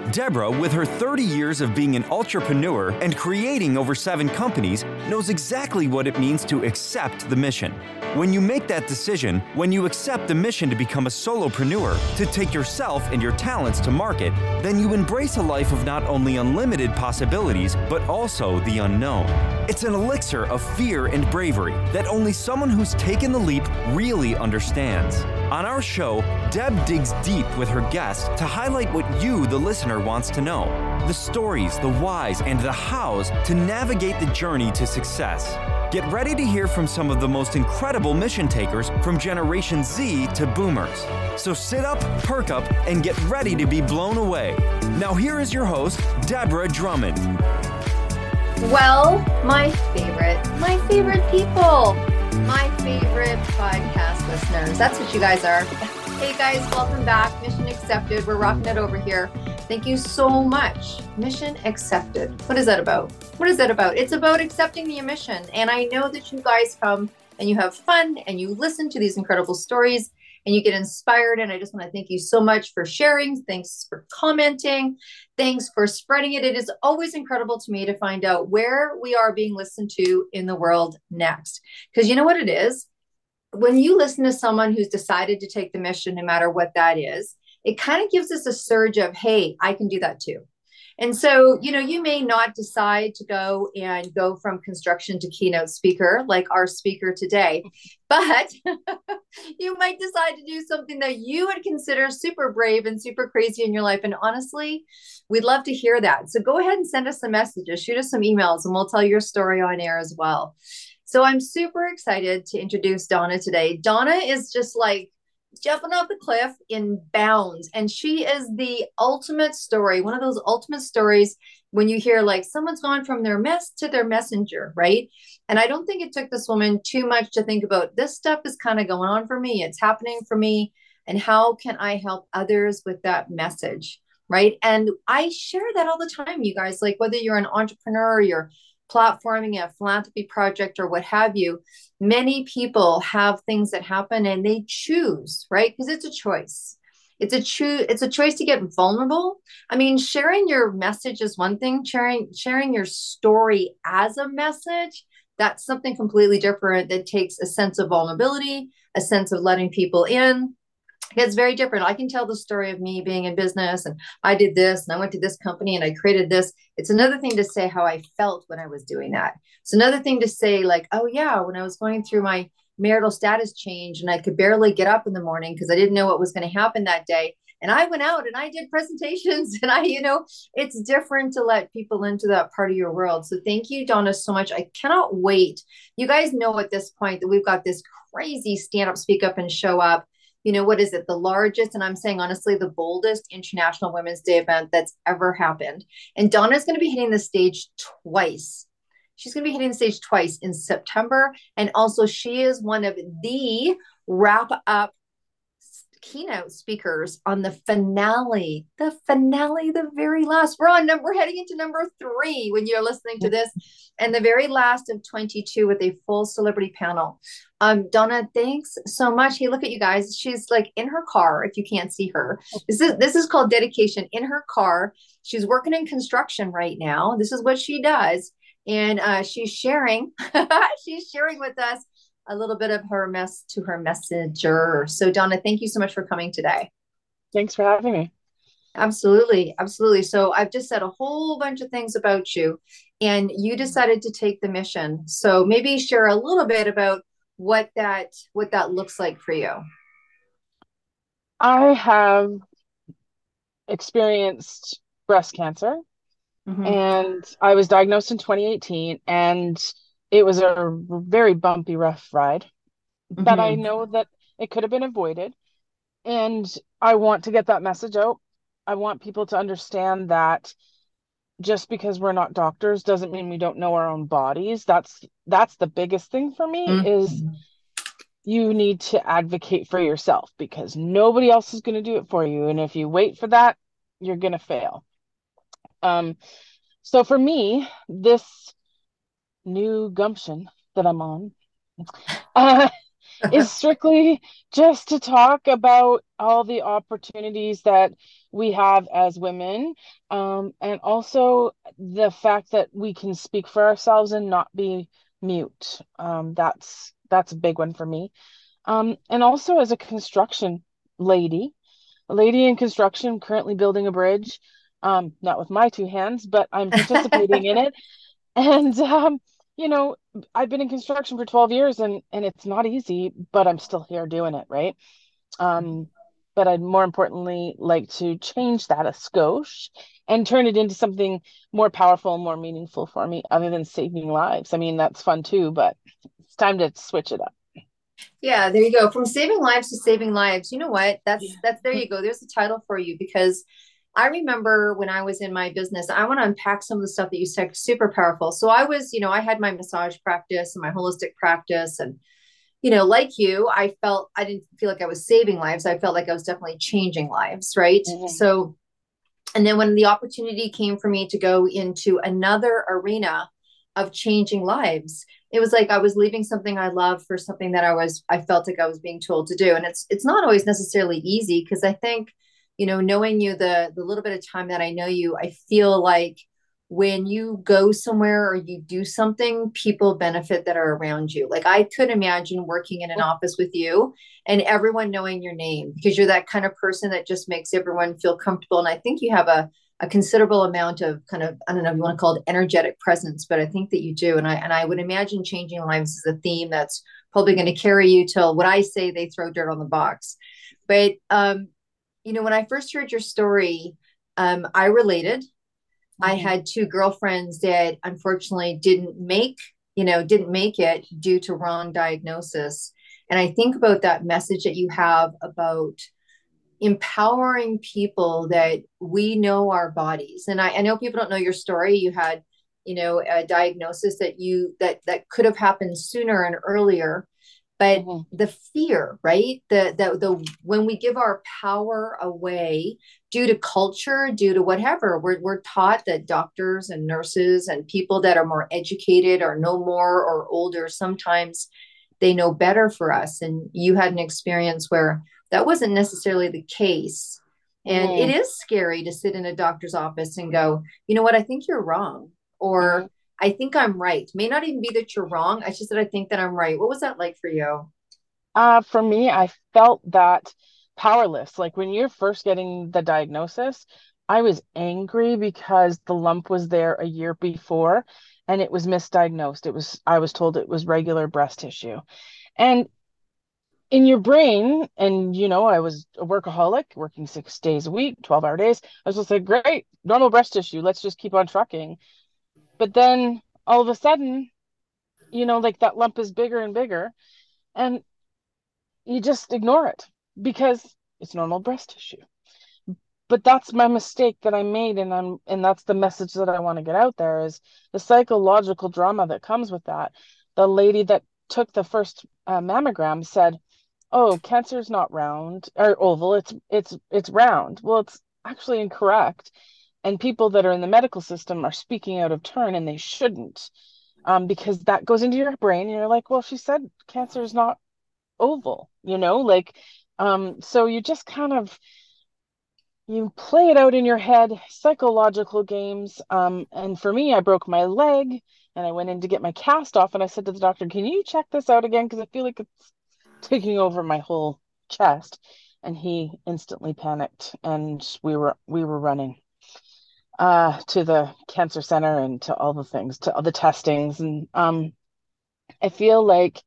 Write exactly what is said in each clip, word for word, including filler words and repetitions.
Deborah, with her thirty years of being an entrepreneur and creating over seven companies, knows exactly what it means to accept the mission. When you make that decision, when you accept the mission to become a solopreneur, to take yourself and your talents to market, then you embrace a life of not only unlimited possibilities, but also the unknown. It's an elixir of fear and bravery that only someone who's taken the leap really understands. On our show, Deb digs deep with her guests to highlight what you, the listener, wants to know. The stories, the whys, and the hows to navigate the journey to success. Get ready to hear from some of the most incredible mission takers from Generation Z to Boomers. So sit up, perk up, and get ready to be blown away. Now here is your host, Deborah Drummond. Well, my favorite, my favorite people, my favorite podcast listeners. That's what you guys are. Hey guys, welcome back. Mission accepted. We're rocking it over here. Thank you so much. Mission accepted. What is that about? What is that about? It's about accepting the mission. And I know that you guys come and you have fun and you listen to these incredible stories and you get inspired. And I just want to thank you so much for sharing. Thanks for commenting. Thanks for spreading it. It is always incredible to me to find out where we are being listened to in the world next. Because you know what it is? When you listen to someone who's decided to take the mission, no matter what that is, it kind of gives us a surge of, hey, I can do that too. And so, you know, you may not decide to go and go from construction to keynote speaker like our speaker today, but you might decide to do something that you would consider super brave and super crazy in your life. And honestly, we'd love to hear that. So go ahead and send us some messages, shoot us some emails, and we'll tell your story on air as well. So I'm super excited to introduce Donna today. Donna is just like jumping off the cliff in bounds. And she is the ultimate story, one of those ultimate stories when you hear like someone's gone from their mess to their messenger, right? And I don't think it took this woman too much to think about this stuff is kind of going on for me. It's happening for me. And how can I help others with that message, right? And I share that all the time, you guys, like whether you're an entrepreneur or you're platforming a philanthropy project or what have you, many people have things that happen and they choose, right? Because it's a choice. It's a choose. It's a choice to get vulnerable. I mean, sharing your message is one thing. Sharing sharing your story as a message, that's something completely different. That takes a sense of vulnerability, a sense of letting people in. It's very different. I can tell the story of me being in business and I did this and I went to this company and I created this. It's another thing to say how I felt when I was doing that. It's another thing to say like, oh yeah, when I was going through my marital status change and I could barely get up in the morning because I didn't know what was going to happen that day. And I went out and I did presentations and I, you know, it's different to let people into that part of your world. So thank you, Donna, so much. I cannot wait. You guys know at this point that we've got this crazy stand up, speak up and show up. You know, what is it? The largest, and I'm saying honestly, the boldest International Women's Day event that's ever happened. And Donna's going to be hitting the stage twice. She's going to be hitting the stage twice in September. And also she is one of the wrap up keynote speakers on the finale, the finale, the very last. We're on number, we're heading into number three when you're listening to this, and the very last of twenty-two with a full celebrity panel. Um, Donna, thanks so much. Hey, look at you guys. She's like in her car. If you can't see her, this is this is called dedication. In her car, she's working in construction right now. This is what she does, and uh, she's sharing. she's sharing with us a little bit of her mess to her messenger. So Donna, thank you so much for coming today. Thanks for having me. Absolutely. Absolutely. So I've just said a whole bunch of things about you and you decided to take the mission. So maybe share a little bit about what that, what that looks like for you. I have experienced breast cancer mm-hmm. and I was diagnosed in twenty eighteen and it was a very bumpy, rough ride, mm-hmm. but I know that it could have been avoided. And I want to get that message out. I want people to understand that just because we're not doctors doesn't mean we don't know our own bodies. That's that's the biggest thing for me mm-hmm. is you need to advocate for yourself because nobody else is going to do it for you. And if you wait for that, you're going to fail. Um, so for me, this new gumption that I'm on uh, is strictly just to talk about all the opportunities that we have as women, um, and also the fact that we can speak for ourselves and not be mute. Um, that's that's a big one for me. Um, and also as a construction lady, a lady in construction, currently building a bridge. Um, not with my two hands, but I'm participating in it. And um, you know, I've been in construction for twelve years and and it's not easy, but I'm still here doing it, right? Um, but I'd more importantly like to change that a skosh and turn it into something more powerful and more meaningful for me, other than saving lives. I mean, that's fun too, but it's time to switch it up. Yeah, there you go. From saving lives to saving lives. You know what? That's Yeah. that's there you go. There's a title for you because I remember when I was in my business, I want to unpack some of the stuff that you said, super powerful. So I was, you know, I had my massage practice and my holistic practice. And, you know, like you, I felt I didn't feel like I was saving lives. I felt like I was definitely changing lives. Right. Mhm. So, and then when the opportunity came for me to go into another arena of changing lives, it was like I was leaving something I love for something that I was I felt like I was being told to do. And it's it's not always necessarily easy because I think, you know, knowing you the the little bit of time that I know you, I feel like when you go somewhere or you do something, people benefit that are around you. Like I could imagine working in an office with you and everyone knowing your name because you're that kind of person that just makes everyone feel comfortable. And I think you have a a considerable amount of kind of, I don't know if you want to call it energetic presence, but I think that you do. And I and I would imagine changing lives is a theme that's probably going to carry you till what I say they throw dirt on the box. But um, you know, when I first heard your story, um, I related. I Mhm. had two girlfriends that unfortunately didn't make, you know, didn't make it due to wrong diagnosis. And I think about that message that you have about empowering people that we know our bodies. And I, I know people don't know your story. You had, you know, a diagnosis that you that that could have happened sooner and earlier, but Mhm. the fear, right? The the the when we give our power away due to culture, due to whatever, we're we're taught that doctors and nurses and people that are more educated or know more or older sometimes they know better for us. And you had an experience where that wasn't necessarily the case. And it Mhm. is scary to sit in a doctor's office and go, you know what, I think you're wrong. Mhm. Or I think I'm right. May not even be that you're wrong. It's just that I think that I'm right. What was that like for you? Uh, for me, I felt that powerless. Like when you're first getting the diagnosis, I was angry because the lump was there a year before and it was misdiagnosed. It was, I was told it was regular breast tissue. And in your brain, and you know, I was a workaholic working six days a week, twelve hour days. I was just like, great, normal breast tissue. Let's just keep on trucking. But then all of a sudden, you know, like that lump is bigger and bigger. And you just ignore it because it's normal breast tissue. But that's my mistake that I made, and I'm and that's the message that I want to get out there is the psychological drama that comes with that. The lady that took the first uh, mammogram said, "Oh, cancer is not round or oval. It's it's it's round." Well, it's actually incorrect, and people that are in the medical system are speaking out of turn, and they shouldn't, um, because that goes into your brain, and you're like, "Well, she said cancer is not oval, you know, like um so you just kind of you play it out in your head, psychological games. Um and for me, I broke my leg and I went in to get my cast off and I said to the doctor, can you check this out again, because I feel like it's taking over my whole chest. And he instantly panicked and we were we were running uh to the cancer center and to all the things, to all the testings. And um I feel like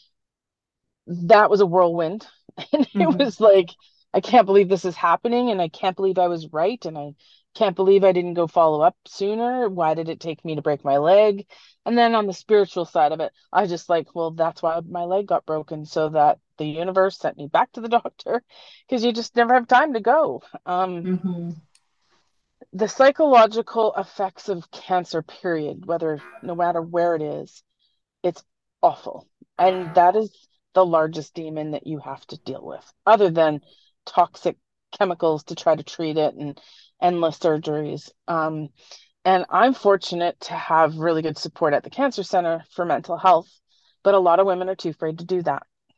that was a whirlwind. And it Mm-hmm. was like, I can't believe this is happening. And I can't believe I was right. And I can't believe I didn't go follow up sooner. Why did it take me to break my leg? And then on the spiritual side of it, I just like, well, that's why my leg got broken, so that the universe sent me back to the doctor because you just never have time to go. Um, Mm-hmm. the psychological effects of cancer, period, whether no matter where it is, it's awful. And that is the largest demon that you have to deal with, other than toxic chemicals to try to treat it and endless surgeries. Um, and I'm fortunate to have really good support at the Cancer Center for mental health, but a lot of women are too afraid to do that.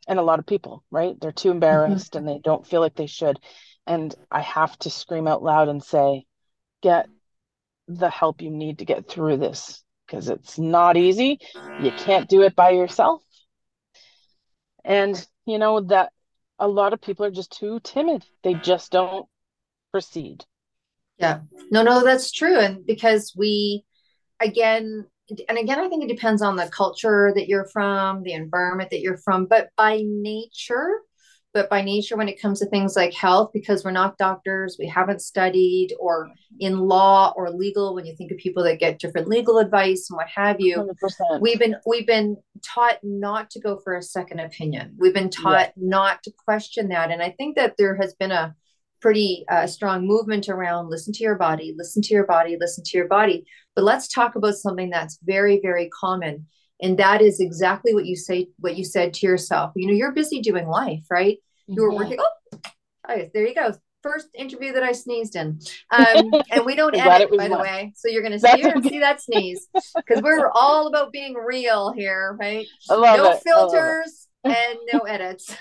and a lot of people, right? They're too embarrassed and they don't feel like they should. And I have to scream out loud and say, get the help you need to get through this, because it's not easy. You can't do it by yourself. And you know that a lot of people are just too timid. They just don't proceed. Yeah. No, no, that's true. And because we, again, and again, I think it depends on the culture that you're from, the environment that you're from, but by nature, but by nature, when it comes to things like health, because we're not doctors, we haven't studied, or in law or legal, when you think of people that get different legal advice and what have you, one hundred percent. we've been we've been taught not to go for a second opinion. We've been taught yeah. not to question that. And I think that there has been a pretty uh, strong movement around listen to your body, listen to your body, listen to your body. But let's talk about something that's very, very common. And that is exactly what you say, what you said to yourself. You know, you're busy doing life, right? You were working. Oh, oh, there you go. First interview that I sneezed in. Um, and we don't edit, by the one. way. So you're going to see and see that sneeze, because we're all about being real here, right? No it. filters and no edits.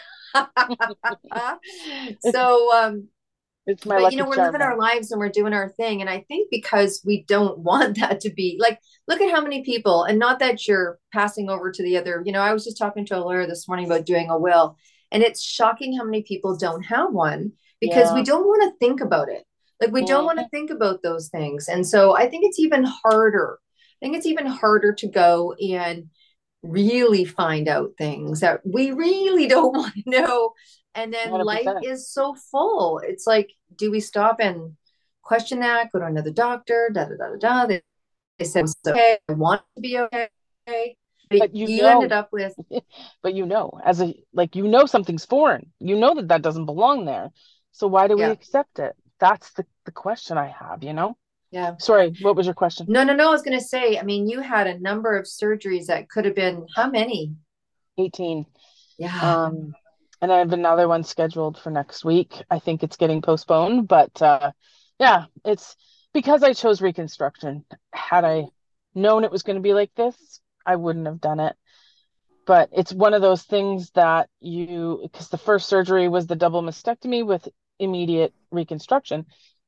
so, um, it's my but you know, we're living our lives and we're doing our thing. And I think because we don't want that to be like, look at how many people, and not that you're passing over to the other, you know, I was just talking to a lawyer this morning about doing a will, and it's shocking how many people don't have one, because yeah. we don't want to think about it. Like we don't want to think about those things. And so I think it's even harder. I think it's even harder to go and really find out things that we really don't want to know. And then one hundred percent. Life is so full. It's like, do we stop and question that? Go to another doctor, da, da, da, da, da. They, they said, it's okay. I want to be okay. But, but you, you know, ended up with. But you know, as a, like, you know, something's foreign. You know that that doesn't belong there. So why do yeah. we accept it? That's the, the question I have, you know? Yeah. Sorry, what was your question? No, no, no. I was going to say, I mean, you had a number of surgeries that could have been, how many? eighteen. Yeah. Um, and I have another one scheduled for next week. I think it's getting postponed, but uh, yeah, it's because I chose reconstruction. Had I known it was going to be like this, I wouldn't have done it. But it's one of those things that you, because the first surgery was the double mastectomy with immediate reconstruction,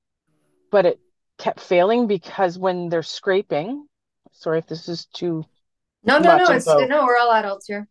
but it kept failing because when they're scraping, sorry if this is too no, no, no, it's no, we're all adults here.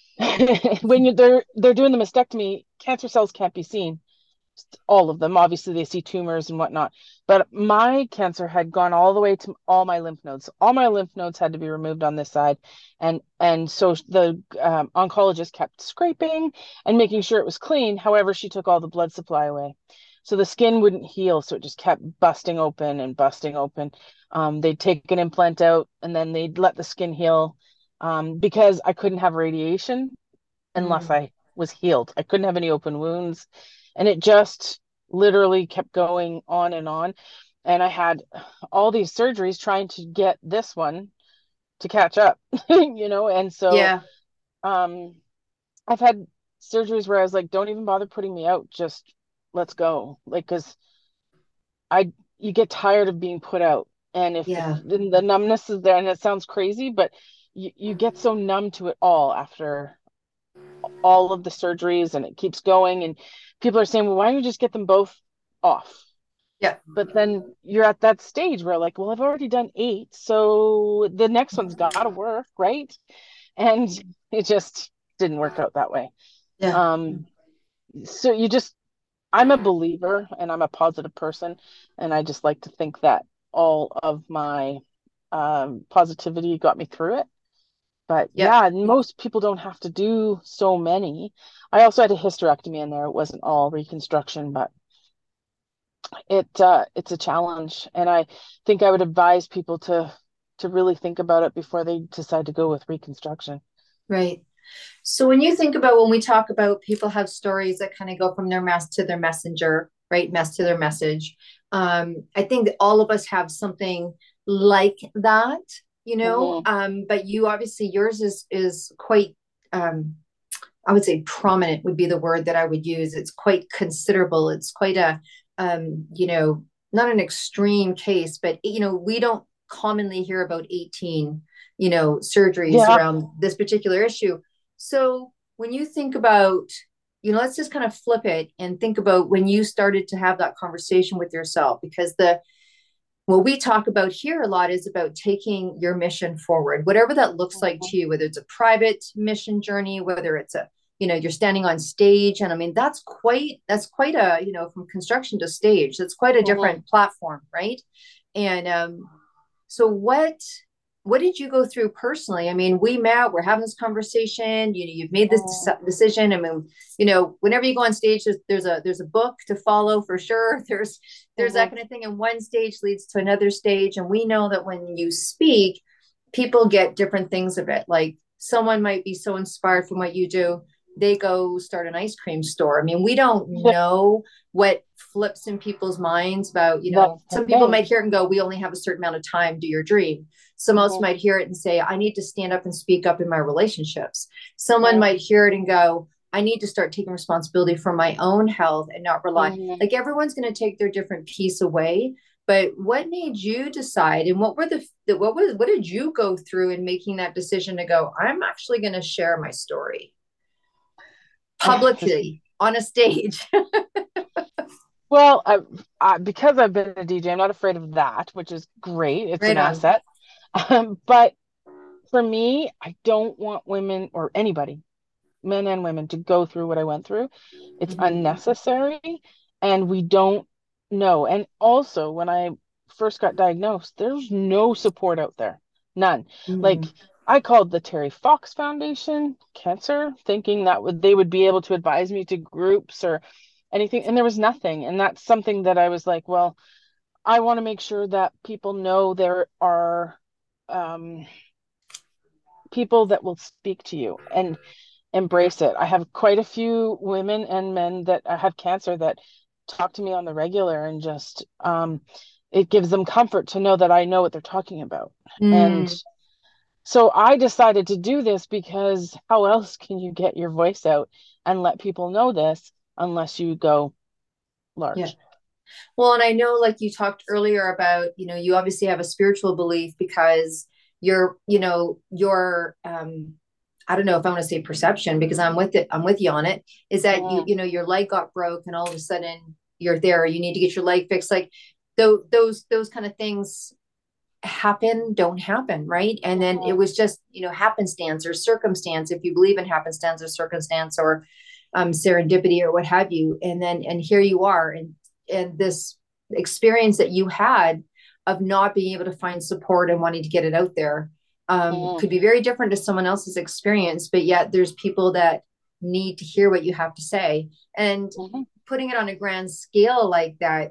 when you, they're they're doing the mastectomy, cancer cells can't be seen. All of them, obviously, they see tumors and whatnot. But my cancer had gone all the way to all my lymph nodes. All my lymph nodes had to be removed on this side, and and so the um, oncologist kept scraping and making sure it was clean. However, she took all the blood supply away, so the skin wouldn't heal. So it just kept busting open and busting open. Um, they'd take an implant out, and then they'd let the skin heal. Um, because I couldn't have radiation unless mm. I was healed. I couldn't have any open wounds. And it just literally kept going on and on. And I had all these surgeries trying to get this one to catch up, you know? And so yeah. um, I've had surgeries where I was like, don't even bother putting me out. Just let's go. Like, cause I, you get tired of being put out. And if yeah. the, the numbness is there, and it sounds crazy, but you, you get so numb to it all after all of the surgeries, and it keeps going. And people are saying, well, why don't you just get them both off? Yeah. But then you're at that stage where like, well, I've already done eight, so the next one's got to work, right? And it just didn't work out that way. Yeah. Um, so you just, I'm a believer and I'm a positive person. And I just like to think that all of my um, positivity got me through it. But yeah. yeah, most people don't have to do so many. I also had a hysterectomy in there. It wasn't all reconstruction, but it uh, it's a challenge. And I think I would advise people to to really think about it before they decide to go with reconstruction. Right. So when you think about, when we talk about people have stories that kind of go from their mess to their messenger, right? Mess to their message. Um, I think that all of us have something like that. You know, mm-hmm. um, but you obviously, yours is is quite, um, I would say prominent would be the word that I would use. It's quite considerable. It's quite a, um, you know, not an extreme case, but, you know, we don't commonly hear about eighteen, you know, surgeries yeah. around this particular issue. So when you think about, you know, let's just kind of flip it and think about when you started to have that conversation with yourself, because the, what we talk about here a lot is about taking your mission forward, whatever that looks like to you, whether it's a private mission journey, whether it's a, you know, you're standing on stage. And I mean, that's quite, that's quite a, you know, from construction to stage, that's quite a different mm-hmm. platform. Right. And um, so what, what did you go through personally? I mean, we met, we're having this conversation, you know, you've made this de- decision. I mean, you know, whenever you go on stage, there's, there's a, there's a book to follow for sure. There's, there's mm-hmm. that kind of thing. And one stage leads to another stage. And we know that when you speak, people get different things of it. Like someone might be so inspired from what you do, they go start an ice cream store. I mean, we don't know what flips in people's minds about, you know, That's some people thing. might hear it and go, we only have a certain amount of time, do your dream. Some mm-hmm. else might hear it and say, I need to stand up and speak up in my relationships. Someone yeah. might hear it and go, I need to start taking responsibility for my own health and not rely. Mm-hmm. Like everyone's going to take their different piece away. But what made you decide, and what were the, the what was, what did you go through in making that decision to go, I'm actually going to share my story publicly on a stage? Well, I, I, because I've been a D J, I'm not afraid of that, which is great. It's right an on. asset. Um, but for me, I don't want women or anybody, men and women, to go through what I went through. It's mm-hmm. unnecessary, and we don't know. And also, when I first got diagnosed, there's no support out there. None. Mm-hmm. Like, I called the Terry Fox Foundation Cancer, thinking that would they would be able to advise me to groups or anything, and there was nothing. And that's something that I was like, well, I want to make sure that people know there are um, people that will speak to you and embrace it. I have quite a few women and men that have cancer that talk to me on the regular, and just um, it gives them comfort to know that I know what they're talking about. Mm. And so I decided to do this, because how else can you get your voice out and let people know this unless you go large? Yeah. Well, and I know, like you talked earlier about, you know, you obviously have a spiritual belief because you're, you know, your, um, I don't know if I want to say perception, because I'm with it. I'm with you on it. Is that yeah. you, you know, your leg got broke and all of a sudden you're there, you need to get your leg fixed. Like those, those, those kind of things happen, don't happen. Right. And then it was just, you know, happenstance or circumstance, if you believe in happenstance or circumstance or um, serendipity or what have you. And then, and here you are. And, and this experience that you had of not being able to find support and wanting to get it out there um, mm. could be very different to someone else's experience, but yet there's people that need to hear what you have to say. And mm-hmm. putting it on a grand scale like that,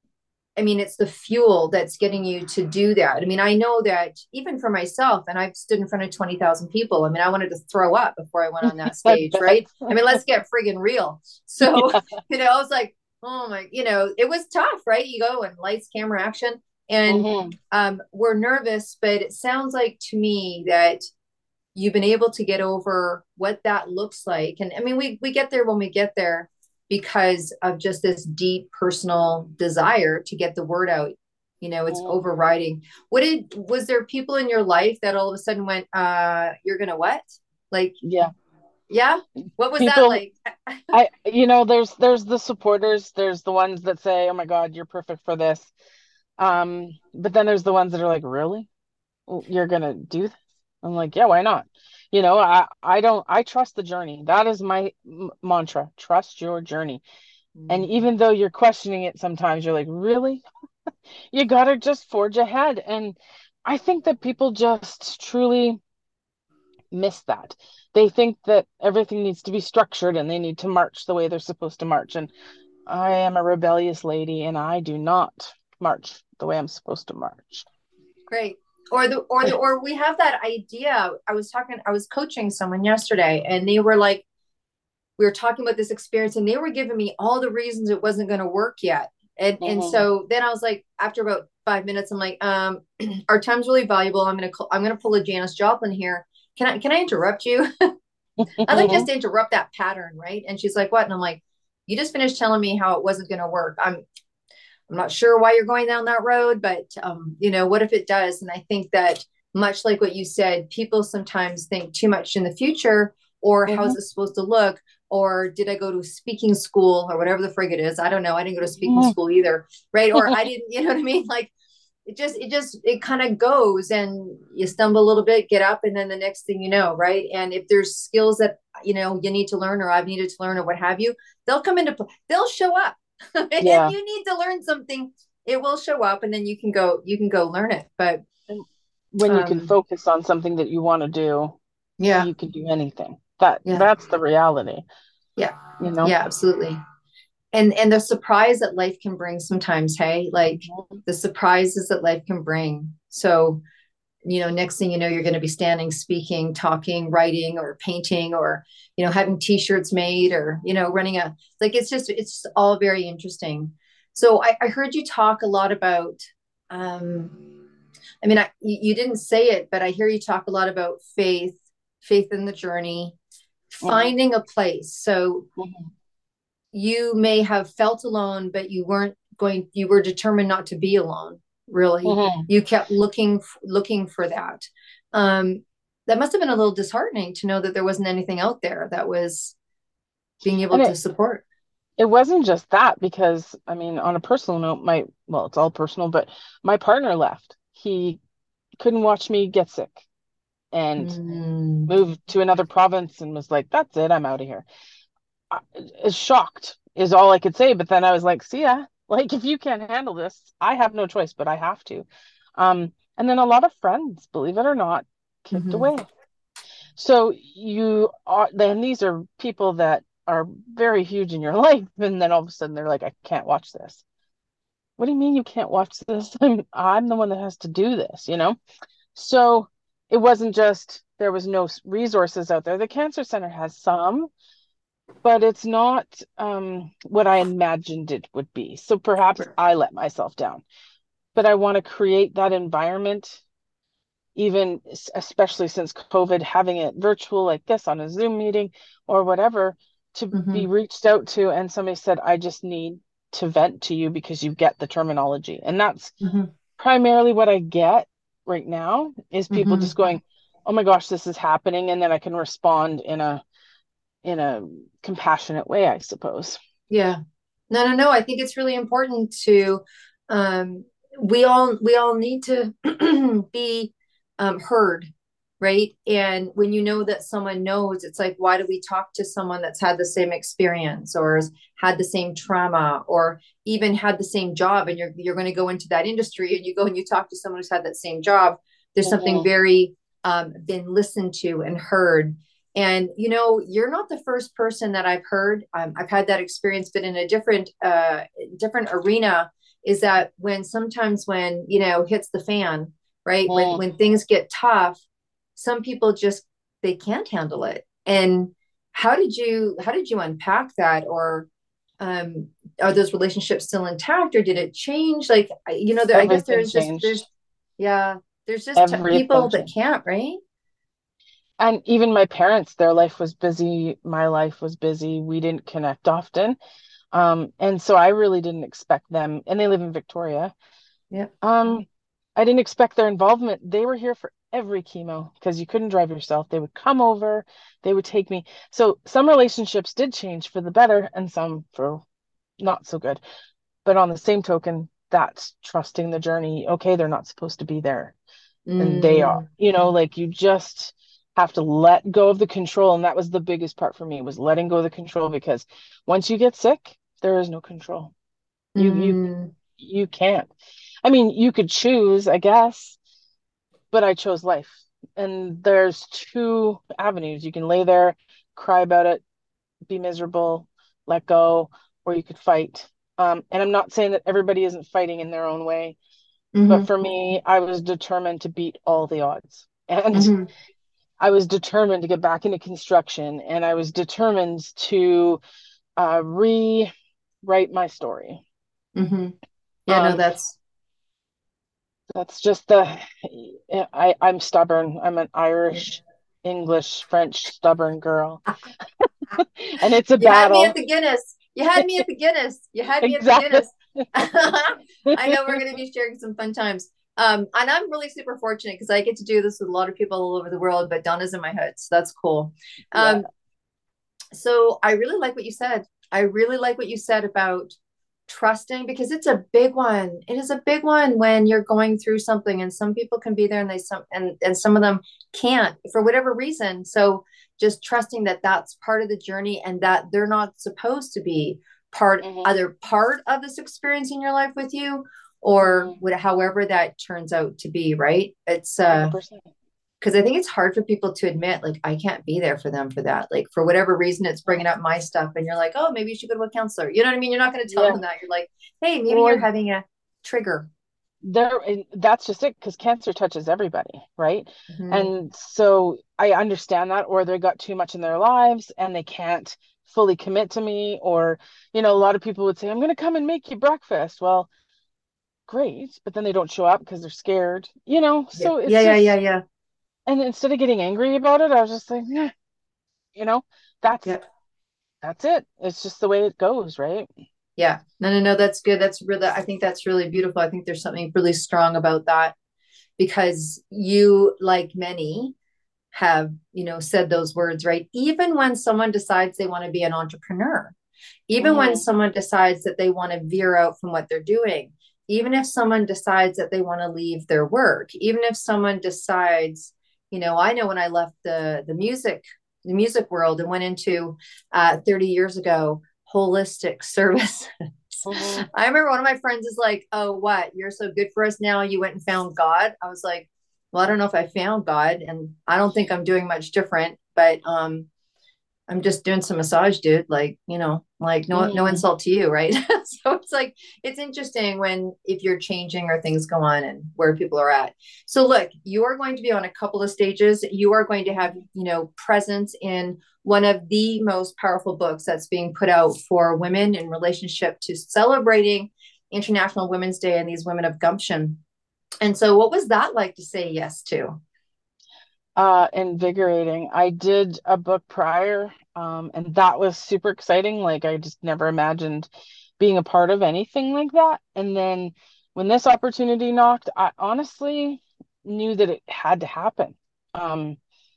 I mean, it's the fuel that's getting you to do that. I mean, I know that even for myself, and I've stood in front of twenty thousand people. I mean, I wanted to throw up before I went on that stage, right? I mean, let's get friggin' real. So, yeah. you know, I was like, oh my, you know, it was tough, right? You go and lights, camera, action, and mm-hmm. um, we're nervous, but it sounds like to me that you've been able to get over what that looks like. And I mean, we, we get there when we get there, because of just this deep personal desire to get the word out. You know, it's mm. overriding. What did, was there people in your life that all of a sudden went, uh, you're going to what? Like, yeah. Yeah. What was people, that like? I, you know, there's, there's the supporters. There's the ones that say, oh my God, you're perfect for this. Um, but then there's the ones that are like, really? You're going to do this? I'm like, yeah, why not? You know, I, I don't, I trust the journey. That is my m- mantra. Trust your journey. Mm. And even though you're questioning it, sometimes you're like, really? You got to just forge ahead. And I think that people just truly miss that. They think that everything needs to be structured and they need to march the way they're supposed to march. And I am a rebellious lady and I do not march the way I'm supposed to march. Great. Or the, or the, or we have that idea. I was talking, I was coaching someone yesterday and they were like, we were talking about this experience and they were giving me all the reasons it wasn't going to work yet. And, mm-hmm. and so then I was like, after about five minutes, I'm like, um, our time's really valuable. I'm going to, I'm going to pull a Janis Joplin here. Can I, can I interrupt you? I like just to interrupt that pattern. Right. And she's like, what? And I'm like, you just finished telling me how it wasn't going to work. I'm, I'm not sure why you're going down that road, but, um, you know, what if it does? And I think that much like what you said, people sometimes think too much in the future or Mm-hmm. how's it supposed to look, or did I go to speaking school or whatever the frig it is? I don't know. I didn't go to speaking school either, right? Or I didn't, you know what I mean? Like it just, it just, it kind of goes, and you stumble a little bit, get up, and then the next thing you know, right? And if there's skills that, you know, you need to learn, or I've needed to learn, or what have you, they'll come into, they'll show up. Yeah. If you need to learn something, it will show up, and then you can go, you can go learn it. But when you um, can focus on something that you want to do, yeah, you can do anything. That yeah, that's the reality. yeah, You know? yeah, absolutely. And and the surprise that life can bring sometimes, hey, like Mm-hmm. the surprises that life can bring. So, you know, next thing you know, you're going to be standing, speaking, talking, writing, or painting, or, you know, having t-shirts made, or, you know, running a, like, it's just, it's all very interesting. So I, I heard you talk a lot about, um, I mean, I, you, you didn't say it, but I hear you talk a lot about faith, faith in the journey, Mm-hmm. finding a place. So Mm-hmm. you may have felt alone, but you weren't going, you were determined not to be alone. Really. Mm-hmm. You kept looking, looking for that. Um, that must've been a little disheartening to know that there wasn't anything out there that was being able And to it, support. it wasn't just that, because I mean, on a personal note, my, well, it's all personal, but my partner left. He couldn't watch me get sick and Mm. moved to another province and was like, that's it, I'm out of here. I, is shocked is all I could say. But then I was like, see ya. Like, if you can't handle this, I have no choice, but I have to. Um, and then a lot of friends, believe it or not, kicked Mm-hmm. away. So you are, then these are people that are very huge in your life. And then all of a sudden they're like, I can't watch this. What do you mean you can't watch this? I'm, I'm the one that has to do this, you know? So it wasn't just, there was no resources out there. The Cancer Center has some, but it's not um, what I imagined it would be. So perhaps I let myself down, but I want to create that environment, even especially since COVID, having it virtual like this on a Zoom meeting or whatever, to be Mm-hmm. reached out to. And somebody said, I just need to vent to you because you get the terminology. And that's Mm-hmm. primarily what I get right now, is people Mm-hmm. just going, oh my gosh, this is happening. And then I can respond in a in a compassionate way, I suppose. Yeah. No, no, no. I think it's really important to, um, we all, we all need to be um, heard, right? And when you know that someone knows, it's like, why do we talk to someone that's had the same experience, or has had the same trauma, or even had the same job? And you're, you're going to go into that industry, and you go and you talk to someone who's had that same job. There's something Mm-hmm. very, um, been listened to and heard. And you know, you're not the first person that I've heard. Um, I've had that experience, but in a different, uh, different arena. Is that when sometimes when you know hits the fan, right? When Mm. when things get tough, some people just they can't handle it. And how did you how did you unpack that? Or um, are those relationships still intact, or did it change? Like you know, there, I guess Everything there's just changed. there's yeah, there's just t- Everything people that changed. can't, right? And even my parents, their life was busy. My life was busy. We didn't connect often. Um, and so I really didn't expect them, and they live in Victoria. Yeah. Um, I didn't expect their involvement. They were here for every chemo because you couldn't drive yourself. They would come over, they would take me. So some relationships did change for the better and some for not so good. But on the same token, that's trusting the journey. Okay, they're not supposed to be there, and they are. Mm, You know, like you just have to let go of the control. And that was the biggest part for me, was letting go of the control, because once you get sick, there is no control. You you mm, you can't. I mean, you could choose, I guess, but I chose life. And there's two avenues. You can lay there, cry about it, be miserable, let go, or you could fight. Um, and I'm not saying that everybody isn't fighting in their own way, but mm-hmm, for me, I was determined to beat all the odds. And mm-hmm, I was determined to get back into construction, and I was determined to uh, rewrite my story. mm-hmm. Yeah, no, Um, that's that's just the, I, I'm stubborn. I'm an yeah. Irish, English, French stubborn girl. And it's a You had me at battle. the Guinness. You had me at the Guinness. You had me at the Exactly. Guinness. I know we're going to be sharing some fun times. Um, and I'm really super fortunate because I get to do this with a lot of people all over the world, but Donna's in my hood. So that's cool. Yeah. Um, so I really like what you said. I really like what you said about trusting, because it's a big one. It is a big one when you're going through something, and some people can be there and they some and and some of them can't for whatever reason. So just trusting that that's part of the journey and that they're not supposed to be part Mm-hmm. either part of this experience in your life with you, or Mm-hmm. what, however that turns out to be, right? It's uh one hundred percent. because I think it's hard for people to admit, like, I can't be there for them for that. Like, for whatever reason, it's bringing up my stuff, and you're like, oh, maybe you should go to a counselor. You know what I mean? You're not going to tell Yeah. them that. You're like, hey, maybe Well, you're having a trigger. there, and that's just it, because cancer touches everybody, right? Mm-hmm. And so I understand that, or they got too much in their lives and they can't fully commit to me, or, you know, a lot of people would say, I'm going to come and make you breakfast. Well, great, but then they don't show up because they're scared, you know? Yeah, So it's yeah, yeah, yeah, just, yeah. and instead of getting angry about it, I was just like, yeah, you know, that's Yeah. that's it. It's just the way it goes, right? Yeah. No, no, no, that's good. That's really, I think that's really beautiful. I think there's something really strong about that, because you, like many, have, you know, said those words, right? Even when someone decides they want to be an entrepreneur, even when Mm-hmm. someone decides that they want to veer out from what they're doing, even if someone decides that they want to leave their work, even if someone decides, you know, I know when I left the the music, the music world and went into uh, thirty years ago, holistic service. Mm-hmm. I remember one of my friends is like, oh, what? You're so good for us now. You went and found God. I was like, well, I don't know if I found God, and I don't think I'm doing much different, but um, I'm just doing some massage, dude. Like, you know, like no, no Mm-hmm. insult to you, right? So it's like, it's interesting when, if you're changing or things go on and where people are at. So look, you are going to be on a couple of stages. You are going to have, you know, presence in one of the most powerful books that's being put out for women in relationship to celebrating International Women's Day and these women of gumption. And so what was that like to say yes to? Uh, invigorating. I did a book prior, um, and that was super exciting. Like, I just never imagined being a part of anything like that. And then when this opportunity knocked, I honestly knew that it had to happen. Um,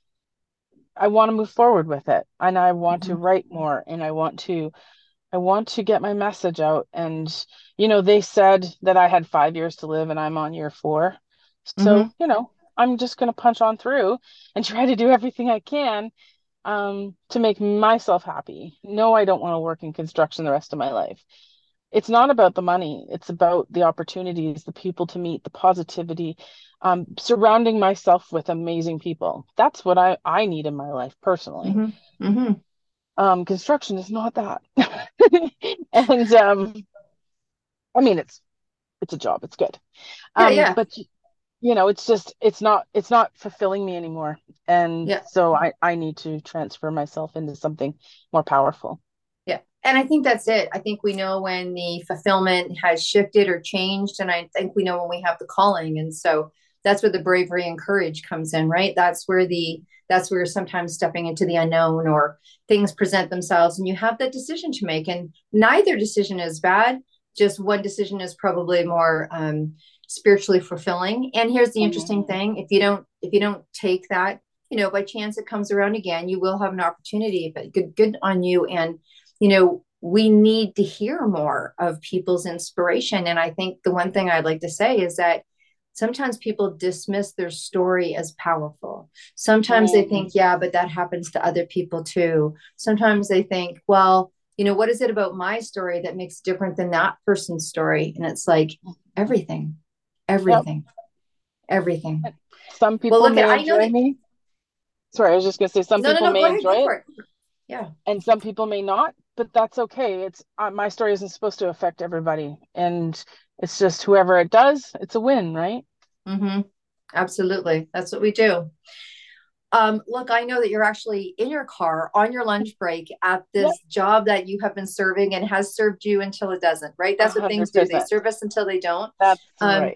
I want to move forward with it, and I want to Mm-hmm. write more, and I want to I want to get my message out. And, you know, they said that I had five years to live and I'm on year four. Mm-hmm. So, you know, I'm just going to punch on through and try to do everything I can um, to make myself happy. No, I don't want to work in construction the rest of my life. It's not about the money. It's about the opportunities, the people to meet, the positivity, um, surrounding myself with amazing people. That's what I, I need in my life personally. Mm-hmm. Mm-hmm. Um, construction is not that. And um, I mean, it's it's a job. It's good. Yeah, Um, yeah, but you know, it's just it's not it's not fulfilling me anymore. And yeah. so I I need to transfer myself into something more powerful. Yeah. And I think that's it. I think we know when the fulfillment has shifted or changed. And I think we know when we have the calling. And so that's where the bravery and courage comes in, right? That's where the, that's where sometimes stepping into the unknown or things present themselves and you have that decision to make. And neither decision is bad. Just one decision is probably more um, spiritually fulfilling. And here's the interesting Mhm. thing. If you don't, if you don't take that, you know, by chance it comes around again, you will have an opportunity, but good, good on you. And you know, we need to hear more of people's inspiration. And I think the one thing I'd like to say is that sometimes people dismiss their story as powerful. Sometimes they Mhm. think, yeah, but that happens to other people too. Sometimes they think, well, you know, what is it about my story that makes it different than that person's story? And it's like everything, Yep. everything, everything. Some Well, people look at, may I know enjoy that, me. Sorry, I was just gonna say some no, no, people no, may go ahead, go enjoy it for it. Yeah. and some people may not, but that's okay. It's uh, my story isn't supposed to affect everybody, and it's just whoever it does, it's a win, right? Mm-hmm. Absolutely. That's what we do. Um, look, I know that you're actually in your car on your lunch break at Yep, this job that you have been serving and has served you until it doesn't, right? a That's what things hundred do. They percent. serve us until they don't. That's Um, right.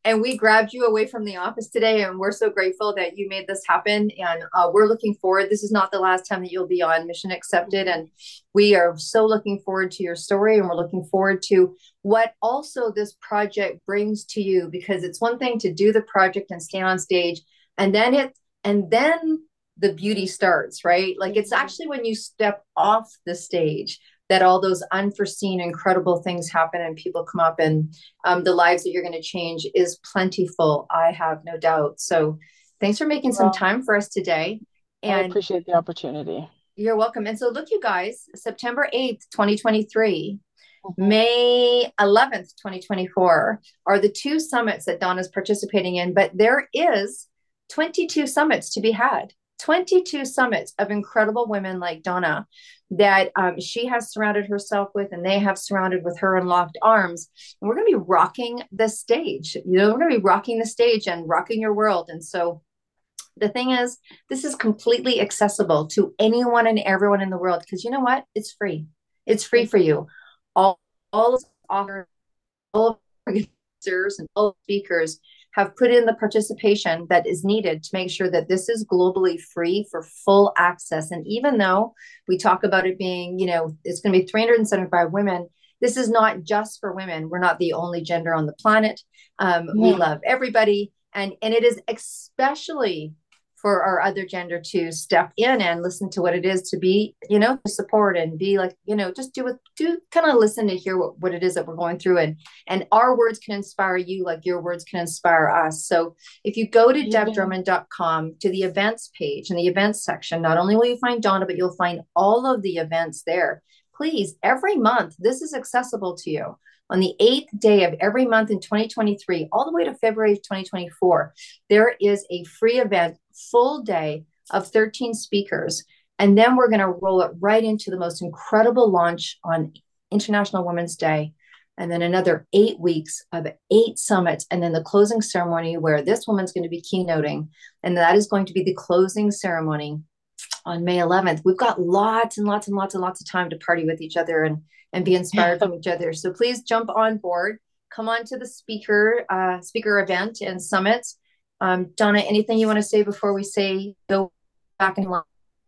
and we grabbed you away from the office today, and we're so grateful that you made this happen. And uh, we're looking forward. This is not the last time that you'll be on Mission Accepted, and we are so looking forward to your story, and we're looking forward to what also this project brings to you, because it's one thing to do the project and stand on stage, and then it and then the beauty starts, right? Like it's actually when you step off the stage that all those unforeseen, incredible things happen, and people come up, and um, the lives that you're going to change is plentiful. I have no doubt. So thanks for making some Well, time for us today. I And appreciate the opportunity. you're welcome. And so look, you guys, September eighth, twenty twenty-three, Mhm. May eleventh, twenty twenty-four are the two summits that Donna's participating in, but there is twenty-two summits to be had. twenty-two summits of incredible women like Donna that um, she has surrounded herself with, and they have surrounded with her in locked arms. And we're going to be rocking the stage. You know, we're going to be rocking the stage and rocking your world. And so the thing is, this is completely accessible to anyone and everyone in the world, because you know what? It's free. It's free for you. All, all authors, all organizers, and all speakers have put in the participation that is needed to make sure that this is globally free for full access. And even though we talk about it being, you know, it's going to be three hundred seventy-five women, this is not just for women. We're not the only gender on the planet. Um, Yeah. We love everybody. And, and it is especially for our other gender to step in and listen to what it is to be, you know, support and be like, you know, just do it, do kind of listen to hear what, what it is that we're going through. And, and our words can inspire you like your words can inspire us. So if you go to Yeah. deb drummond dot com to the events page, in the events section, not only will you find Donna, but you'll find all of the events there. Please, every month, this is accessible to you. On the eighth day of every month in twenty twenty-three, all the way to February twenty twenty-four, there is a free event, full day of thirteen speakers. And then we're going to roll it right into the most incredible launch on International Women's Day. And then another eight weeks of eight summits. And then the closing ceremony where this woman's going to be keynoting. And that is going to be the closing ceremony on May eleventh. We've got lots and lots and lots and lots of time to party with each other and, and be inspired from each other. So please jump on board, come on to the speaker, uh, speaker event and summits. Um, Donna, anything you want to say before we say go back in line?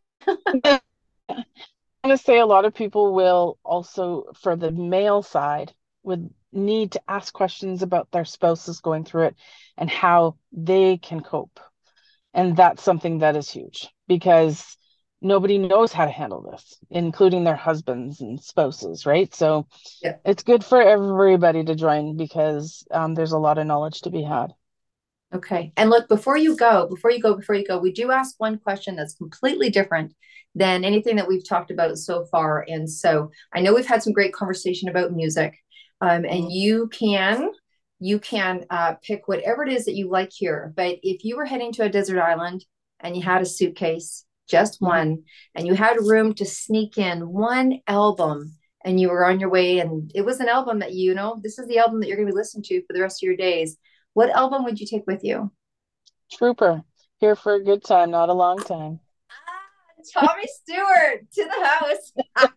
I'm going to say a lot of people will also, for the male side, would need to ask questions about their spouses going through it and how they can cope. And that's something that is huge, because nobody knows how to handle this, including their husbands and spouses, right? So Yeah. it's good for everybody to join, because um, there's a lot of knowledge to be had. Okay. And look, before you go, before you go, before you go, we do ask one question that's completely different than anything that we've talked about so far. And so I know we've had some great conversation about music, um, and Mhm. you can, you can uh, pick whatever it is that you like here. But if you were heading to a desert island and you had a suitcase, just Mhm. one, and you had room to sneak in one album, and you were on your way, and it was an album that, you know, this is the album that you're going to be listening to for the rest of your days, what album would you take with you? Trooper, here for a good time, not a long time. Ah, Tommy Stewart to the house.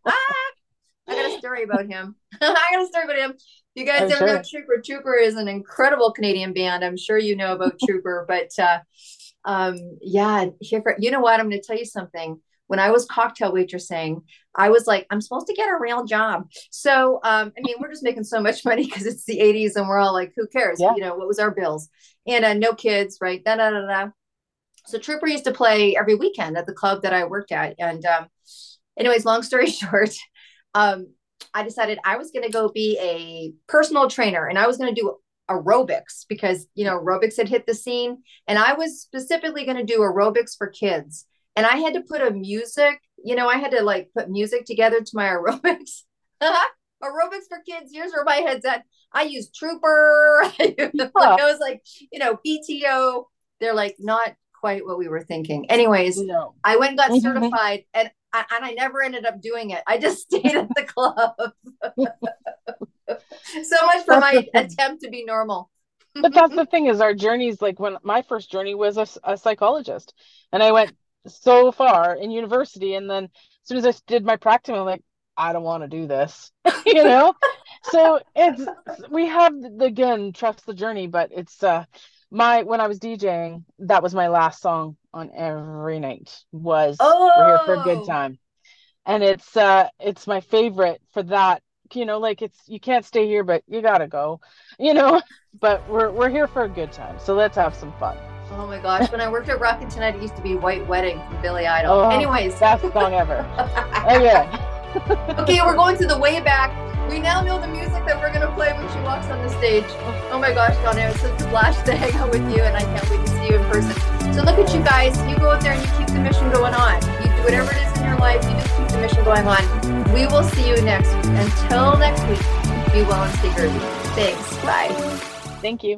I got a story about him. I got a story about him. You guys Oh, ever know sure. Trooper? Trooper is an incredible Canadian band. I'm sure you know about Trooper, but uh, um, yeah, here for, you know what? I'm going to tell you something. When I was cocktail waitressing, I was like, I'm supposed to get a real job. So, um, I mean, we're just making so much money because it's the eighties and we're all like, who cares? Yeah. You know, what was our bills? And uh, no kids, right? Da, da, da, da. So Trooper used to play every weekend at the club that I worked at. And um, anyways, long story short, um, I decided I was going to go be a personal trainer, and I was going to do aerobics because, you know, aerobics had hit the scene, and I was specifically going to do aerobics for kids. And I had to put a music, you know, I had to like put music together to my aerobics. Aerobics for kids. Here's where my head's at. I used Trooper. Like, I was like, you know, P T O. They're like, not quite what we were thinking. Anyways, No. I went and got certified, and I, and I never ended up doing it. I just stayed at the club. So much for my attempt to be normal. But that's the thing, is our journeys, like when my first journey was a, a psychologist, and I went so far in university, and then as soon as I did my practicum, I'm like, I don't want to do this, you know? So it's, we have, again, trust the journey, but it's, uh, my, when I was DJing, that was my last song on every night was oh. We're Here for a Good Time. And it's, uh, it's my favorite for that, you know, like it's, you can't stay here, but you gotta go, you know, but we're, we're here for a good time. So let's have some fun. Oh my gosh. When I worked at Rockin' Tonight, it used to be White Wedding from Billy Idol. Oh, Anyways. Best song ever. Okay. Okay, we're going to the way back. We now know the music that we're going to play when she walks on the stage. Oh my gosh, Donna, it's such a blast to hang out with you, and I can't wait to see you in person. So look at you guys. You go out there and you keep the mission going on. You do whatever it is in your life. You just keep the mission going on. We will see you next week. Until next week, be well and stay groovy. Thanks. Bye. Thank you.